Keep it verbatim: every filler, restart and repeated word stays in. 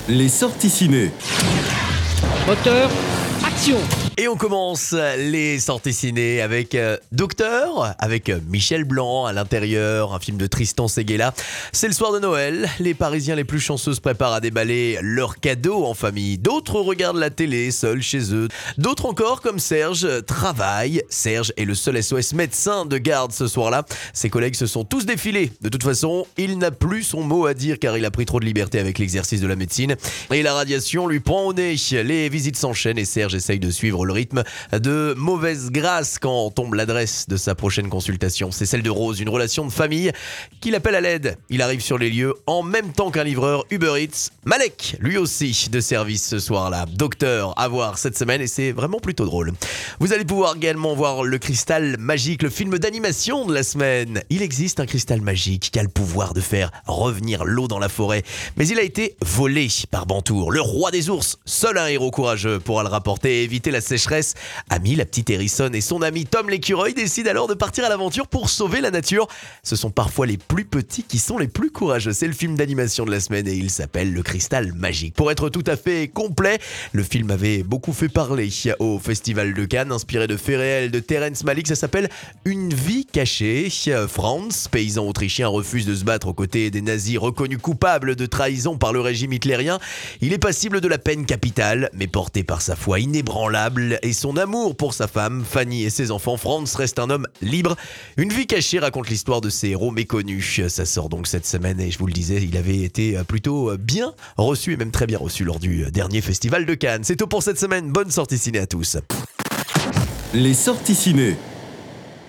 Les sorties ciné. Moteur, action. Et on commence les sorties ciné avec euh, Docteur, avec euh, Michel Blanc à l'intérieur, un film de Tristan Seguela. C'est le soir de Noël, les Parisiens les plus chanceux se préparent à déballer leurs cadeaux en famille. D'autres regardent la télé seuls chez eux. D'autres encore, comme Serge, travaillent. Serge est le seul S O S médecin de garde ce soir-là. Ses collègues se sont tous défilés. De toute façon, il n'a plus son mot à dire car il a pris trop de liberté avec l'exercice de la médecine. Et la radiation lui prend au nez. Les visites s'enchaînent et Serge essaye de suivre le rythme de mauvaise grâce quand tombe l'adresse de sa prochaine consultation. C'est celle de Rose, une relation de famille qui l'appelle à l'aide. Il arrive sur les lieux en même temps qu'un livreur Uber Eats. Malek, lui aussi, de service ce soir-là. Docteur à voir cette semaine et c'est vraiment plutôt drôle. Vous allez pouvoir également voir Le Cristal Magique, le film d'animation de la semaine. Il existe un cristal magique qui a le pouvoir de faire revenir l'eau dans la forêt. Mais il a été volé par Bantour, le roi des ours. Seul un héros courageux pourra le rapporter et éviter la sécheresse. Amy, la petite hérissonne, et son ami Tom l'écureuil décident alors de partir à l'aventure pour sauver la nature. Ce sont parfois les plus petits qui sont les plus courageux. C'est le film d'animation de la semaine et il s'appelle Le Cristal Magique. Pour être tout à fait complet, le film avait beaucoup fait parler au Festival de Cannes, inspiré de faits réels de Terrence Malick. Ça s'appelle Une vie cachée. Franz, paysan autrichien, refuse de se battre aux côtés des nazis reconnus coupables de trahison par le régime hitlérien. Il est passible de la peine capitale, mais porté par sa foi inébranlable et son amour pour sa femme, Fanny et ses enfants, Franz reste un homme libre. Une vie cachée raconte l'histoire de ces héros méconnus. Ça sort donc cette semaine et je vous le disais, il avait été plutôt bien reçu et même très bien reçu lors du dernier festival de Cannes. C'est tout pour cette semaine. Bonne sortie ciné à tous. Les sorties ciné.